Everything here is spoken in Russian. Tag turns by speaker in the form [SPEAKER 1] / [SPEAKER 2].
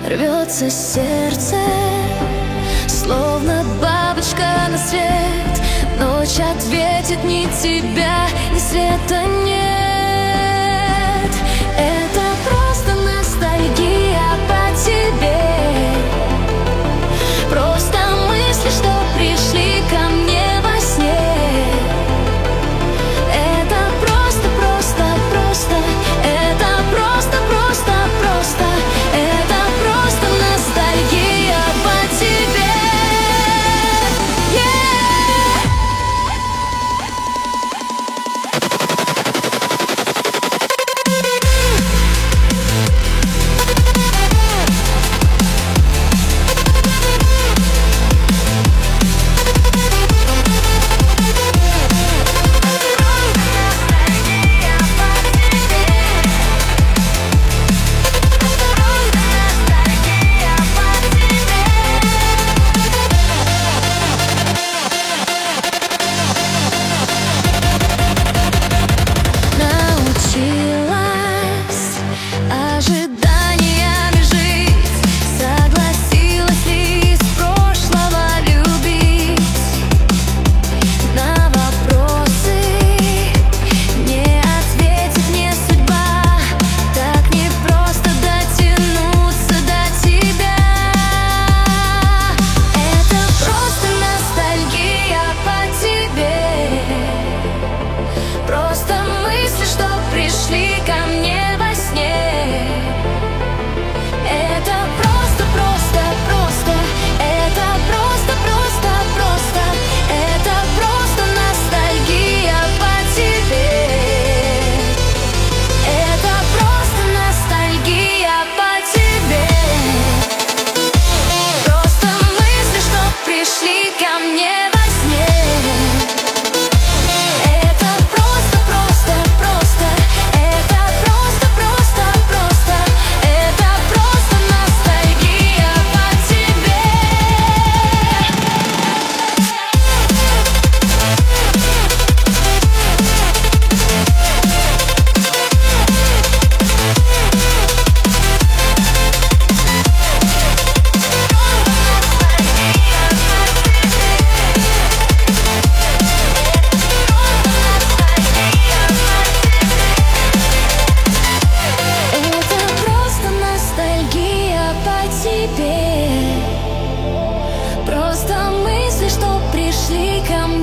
[SPEAKER 1] рвется сердце, словно бабочка на свет. Ночь ответит: ни тебя, ни света нет. Это просто ностальгия по тебе, просто мысли, что пришли ко мне во сне. Это просто, просто, просто, это просто, просто, просто, это просто ностальгия по тебе. Просто мысли, что пришли ко мне.